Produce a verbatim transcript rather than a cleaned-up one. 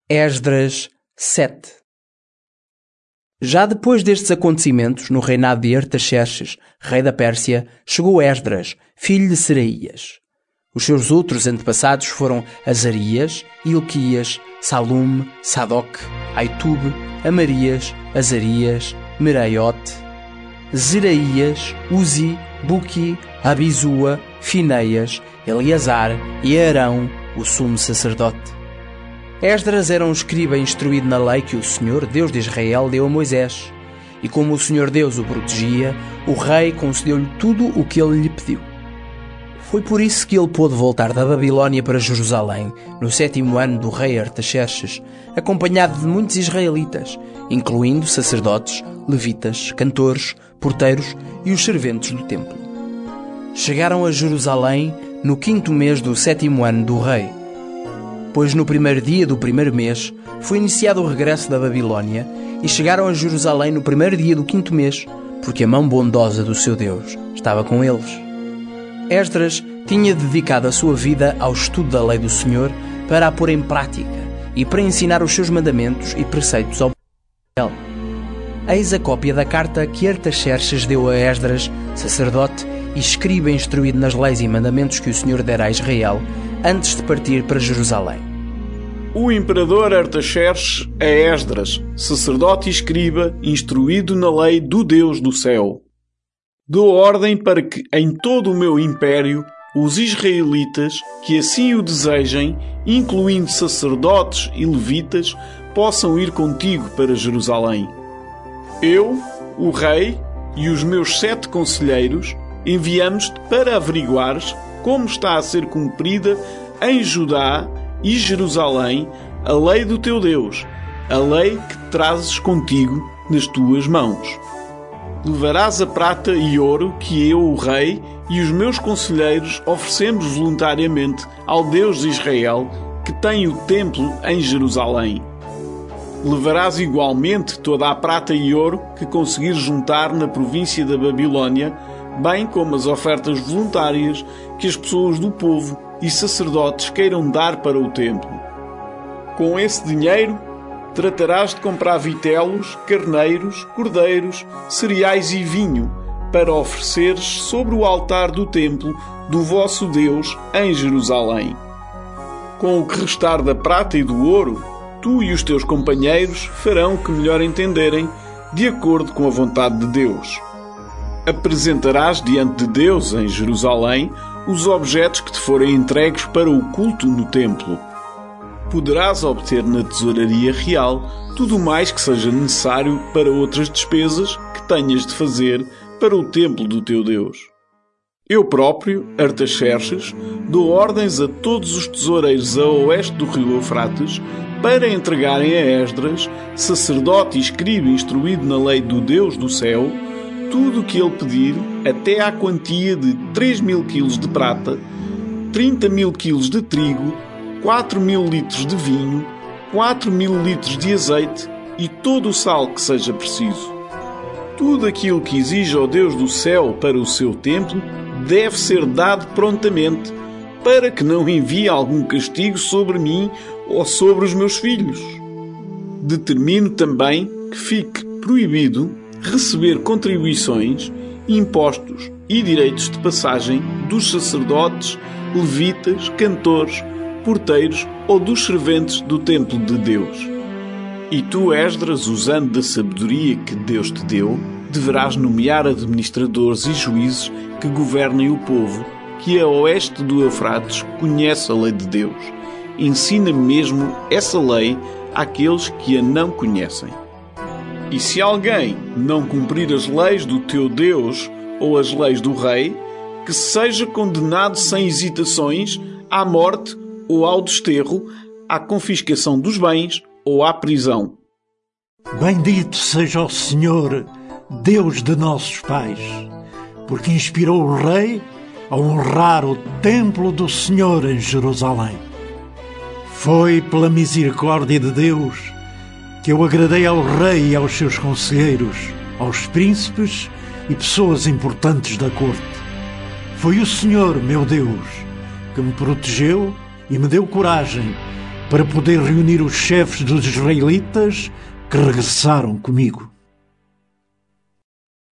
Esdras sete. Já depois destes acontecimentos, no reinado de Artaxerxes, rei da Pérsia, chegou Esdras, filho de Seraías. Os seus outros antepassados foram Azarias, Ilquias, Salume, Sadoc, Aitube, Amarias, Azarias, Meraiote, Zeraías, Uzi, Buqui, Abizua, Fineias, Eleazar e Arão, o sumo sacerdote. Esdras era um escriba instruído na lei que o Senhor, Deus de Israel, deu a Moisés. E como o Senhor Deus o protegia, o rei concedeu-lhe tudo o que ele lhe pediu. Foi por isso que ele pôde voltar da Babilónia para Jerusalém, no sétimo ano do rei Artaxerxes, acompanhado de muitos israelitas, incluindo sacerdotes, levitas, cantores, porteiros e os serventes do templo. Chegaram a Jerusalém no quinto mês do sétimo ano do rei. Pois no primeiro dia do primeiro mês foi iniciado o regresso da Babilónia e chegaram a Jerusalém no primeiro dia do quinto mês, porque a mão bondosa do seu Deus estava com eles. Esdras tinha dedicado a sua vida ao estudo da lei do Senhor para a pôr em prática e para ensinar os seus mandamentos e preceitos ao povo. Eis a cópia da carta que Artaxerxes deu a Esdras, sacerdote e escriba instruído nas leis e mandamentos que o Senhor dera a Israel, antes de partir para Jerusalém. O imperador Artaxerxes a Esdras, sacerdote e escriba, instruído na lei do Deus do céu. Dou ordem para que em todo o meu império os israelitas, que assim o desejem, incluindo sacerdotes e levitas, possam ir contigo para Jerusalém. Eu, o rei e os meus sete conselheiros enviamos-te para averiguares como está a ser cumprida em Judá e Jerusalém a lei do teu Deus, a lei que trazes contigo nas tuas mãos. Levarás a prata e ouro que eu, o rei, e os meus conselheiros oferecemos voluntariamente ao Deus de Israel, que tem o templo em Jerusalém. Levarás igualmente toda a prata e ouro que conseguires juntar na província da Babilónia, bem como as ofertas voluntárias que as pessoas do povo e sacerdotes queiram dar para o templo. Com esse dinheiro, tratarás de comprar vitelos, carneiros, cordeiros, cereais e vinho, para ofereceres sobre o altar do templo do vosso Deus em Jerusalém. Com o que restar da prata e do ouro, tu e os teus companheiros farão o que melhor entenderem, de acordo com a vontade de Deus. Apresentarás diante de Deus em Jerusalém os objetos que te forem entregues para o culto no templo. Poderás obter na tesouraria real tudo mais que seja necessário para outras despesas que tenhas de fazer para o templo do teu Deus. Eu próprio, Artaxerxes, dou ordens a todos os tesoureiros a oeste do rio Eufrates para entregarem a Esdras, sacerdote e escriba instruído na lei do Deus do céu, tudo o que ele pedir, até à quantia de três mil quilos de prata, trinta mil quilos de trigo, quatro mil litros de vinho, quatro mil litros de azeite e todo o sal que seja preciso. Tudo aquilo que exige ao Deus do céu para o seu templo deve ser dado prontamente, para que não envie algum castigo sobre mim ou sobre os meus filhos. Determino também que fique proibido receber contribuições, impostos e direitos de passagem dos sacerdotes, levitas, cantores, porteiros ou dos serventes do templo de Deus. E tu, Esdras, usando da sabedoria que Deus te deu, deverás nomear administradores e juízes que governem o povo, que a oeste do Eufrates conhece a lei de Deus. Ensina mesmo essa lei àqueles que a não conhecem. E se alguém não cumprir as leis do teu Deus ou as leis do rei, que seja condenado sem hesitações à morte ou ao desterro, à confiscação dos bens ou à prisão. Bendito seja o Senhor, Deus de nossos pais, porque inspirou o rei a honrar o templo do Senhor em Jerusalém. Foi pela misericórdia de Deus que eu agradei ao rei e aos seus conselheiros, aos príncipes e pessoas importantes da corte. Foi o Senhor, meu Deus, que me protegeu e me deu coragem para poder reunir os chefes dos israelitas que regressaram comigo.